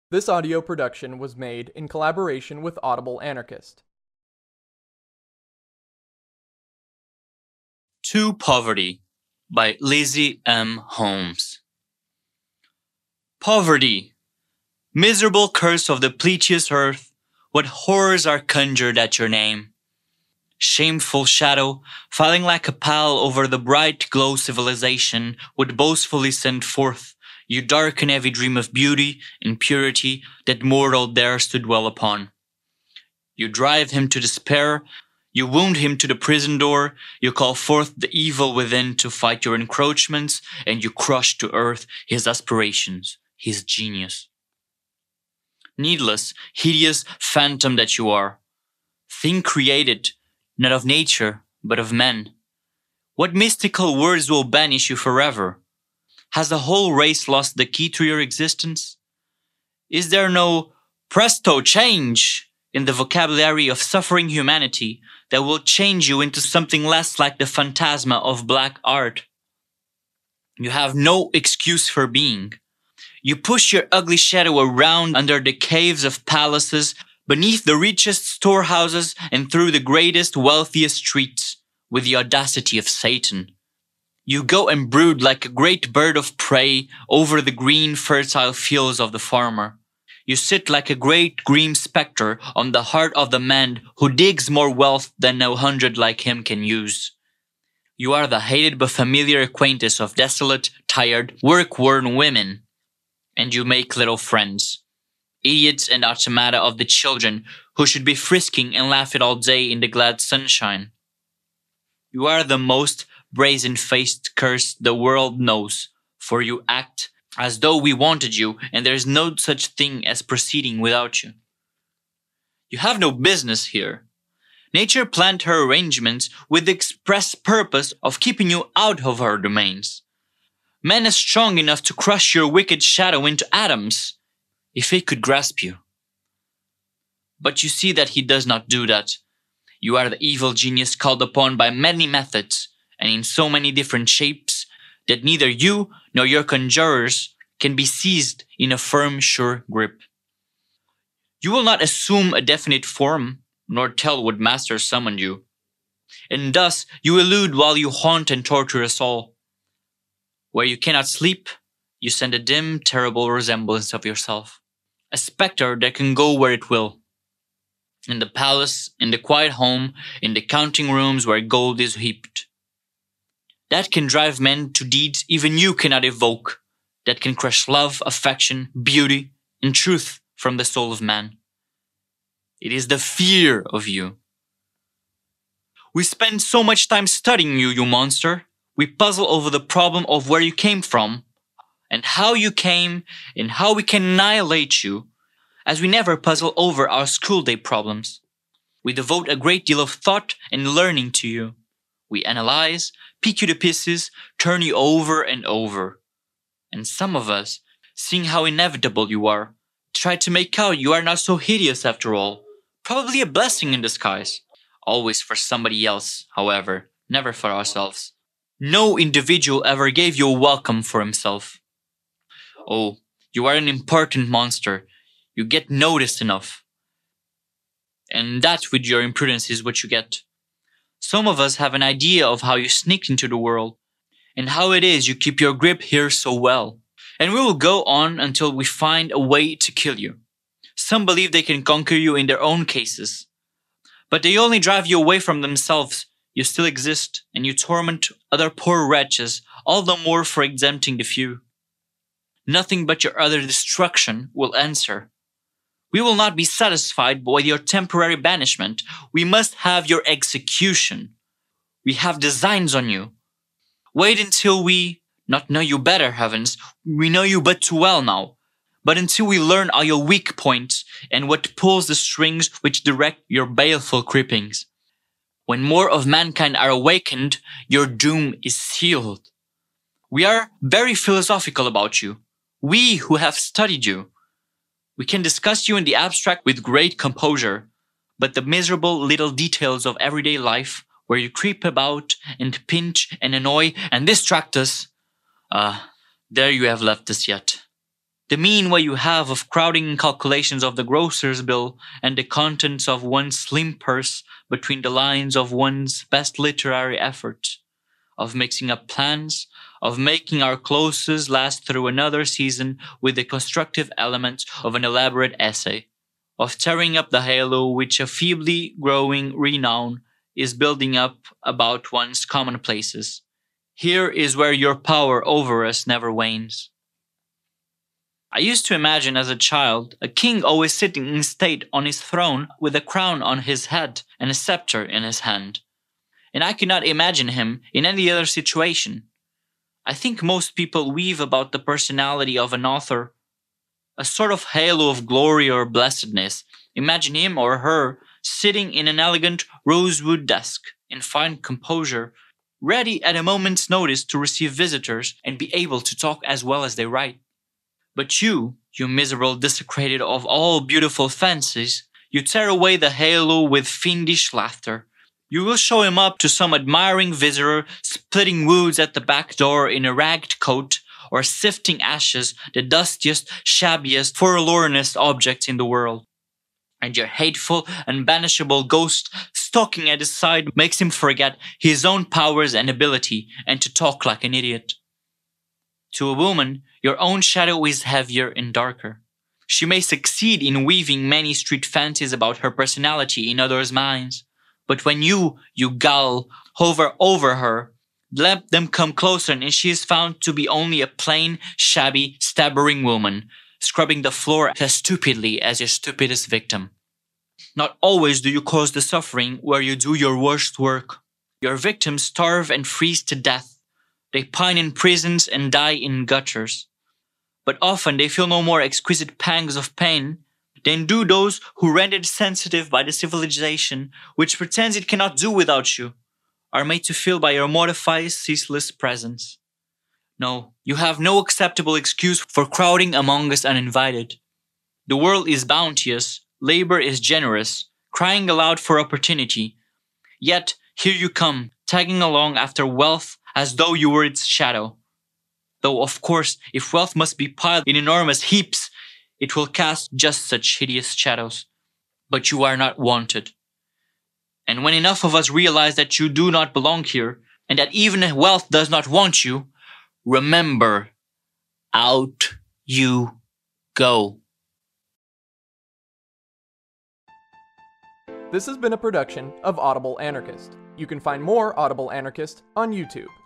This audio production was made in collaboration with Audible Anarchist. To Poverty by Lizzie M. Holmes. Poverty, miserable curse of the plenteous earth, what horrors are conjured at your name! Shameful shadow, falling like a pall over the bright glow civilization would boastfully send forth, you darken every dream of beauty and purity that mortal dares to dwell upon. You drive him to despair, you wound him to the prison door, you call forth the evil within to fight your encroachments, and you crush to earth his aspirations, his genius. Needless, hideous phantom that you are, thing created, not of nature, but of men. What mystical words will banish you forever? Has the whole race lost the key to your existence? Is there no presto change in the vocabulary of suffering humanity that will change you into something less like the phantasma of black art? You have no excuse for being. You push your ugly shadow around under the caves of palaces, beneath the richest storehouses, and through the greatest, wealthiest streets, with the audacity of Satan. You go and brood like a great bird of prey over the green, fertile fields of the farmer. You sit like a great green spectre on the heart of the man who digs more wealth than 100 like him can use. You are the hated but familiar acquaintance of desolate, tired, work-worn women. And you make little friends, idiots and automata of the children who should be frisking and laughing all day in the glad sunshine. You are the most brazen-faced curse the world knows, for you act as though we wanted you, and there is no such thing as proceeding without you. You have no business here. Nature planned her arrangements with the express purpose of keeping you out of her domains. Man is strong enough to crush your wicked shadow into atoms, if he could grasp you. But you see that he does not do that. You are the evil genius called upon by many methods, and in so many different shapes, that neither you nor your conjurers can be seized in a firm, sure grip. You will not assume a definite form, nor tell what master summoned you. And thus you elude while you haunt and torture us all. Where you cannot sleep, you send a dim, terrible resemblance of yourself. A spectre that can go where it will. In the palace, in the quiet home, in the counting rooms where gold is heaped. That can drive men to deeds even you cannot evoke, that can crush love, affection, beauty, and truth from the soul of man. It is the fear of you. We spend so much time studying you, you monster. We puzzle over the problem of where you came from, and how you came, and how we can annihilate you, as we never puzzle over our school day problems. We devote a great deal of thought and learning to you. We analyze, pick you to pieces, turn you over and over. And some of us, seeing how inevitable you are, try to make out you are not so hideous after all. Probably a blessing in disguise. Always for somebody else, however, never for ourselves. No individual ever gave you a welcome for himself. Oh, you are an important monster. You get noticed enough. And that with your imprudence is what you get. Some of us have an idea of how you sneaked into the world, and how it is you keep your grip here so well. And we will go on until we find a way to kill you. Some believe they can conquer you in their own cases. But they only drive you away from themselves. You still exist, and you torment other poor wretches, all the more for exempting the few. Nothing but your utter destruction will answer. We will not be satisfied with your temporary banishment. We must have your execution. We have designs on you. Wait until we not know you better, heavens. We know you but too well now. But until we learn all your weak points and what pulls the strings which direct your baleful creepings. When more of mankind are awakened, your doom is sealed. We are very philosophical about you. We who have studied you. We can discuss you in the abstract with great composure, but the miserable little details of everyday life, where you creep about and pinch and annoy and distract us, there you have left us yet. The mean way you have of crowding calculations of the grocer's bill and the contents of one's slim purse between the lines of one's best literary effort, of mixing up plans, of making our closes last through another season with the constructive elements of an elaborate essay, of tearing up the halo which a feebly growing renown is building up about one's commonplaces. Here is where your power over us never wanes. I used to imagine as a child a king always sitting in state on his throne with a crown on his head and a scepter in his hand. And I could not imagine him in any other situation. I think most people weave about the personality of an author a sort of halo of glory or blessedness. Imagine him or her sitting in an elegant rosewood desk in fine composure, ready at a moment's notice to receive visitors and be able to talk as well as they write. But you miserable desecrated of all beautiful fancies, you tear away the halo with fiendish laughter. You will show him up to some admiring visitor splitting woods at the back door in a ragged coat, or sifting ashes, the dustiest, shabbiest, forlornest objects in the world. And your hateful and banishable ghost stalking at his side makes him forget his own powers and ability and to talk like an idiot. To a woman, your own shadow is heavier and darker. She may succeed in weaving many street fancies about her personality in others' minds, but when you gull, hover over her, let them come closer and she is found to be only a plain, shabby, stabbering woman, scrubbing the floor as stupidly as your stupidest victim. Not always do you cause the suffering where you do your worst work. Your victims starve and freeze to death. They pine in prisons and die in gutters. But often they feel no more exquisite pangs of pain than do those who, rendered sensitive by the civilization which pretends it cannot do without you, are made to feel by your mortified, ceaseless presence. No, you have no acceptable excuse for crowding among us uninvited. The world is bounteous, labor is generous, crying aloud for opportunity. Yet here you come, tagging along after wealth as though you were its shadow. Though, of course, if wealth must be piled in enormous heaps, it will cast just such hideous shadows. But you are not wanted. And when enough of us realize that you do not belong here, and that even wealth does not want you, remember, out you go. This has been a production of Audible Anarchist. You can find more Audible Anarchist on YouTube.